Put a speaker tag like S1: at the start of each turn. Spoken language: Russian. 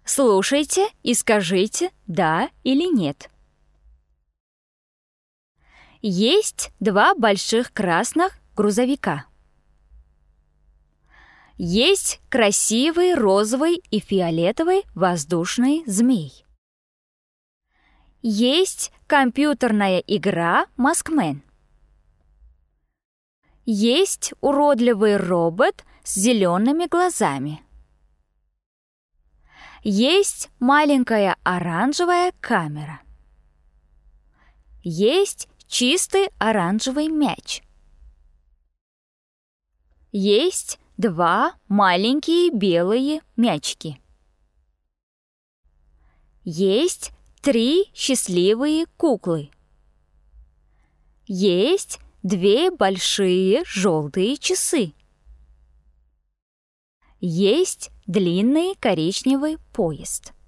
S1: Слушайте и скажите «да» или «нет». Есть два больших красных грузовика. Есть красивый розовый и фиолетовый воздушный змей. Есть компьютерная игра «Маскмен». Есть уродливый робот с зелеными глазами. Есть маленькая оранжевая камера. Есть чистый оранжевый мяч. Есть два маленькие белые мячики. Есть 3 счастливые куклы. Есть 2 большие желтые часы. Есть длинный коричневый поезд.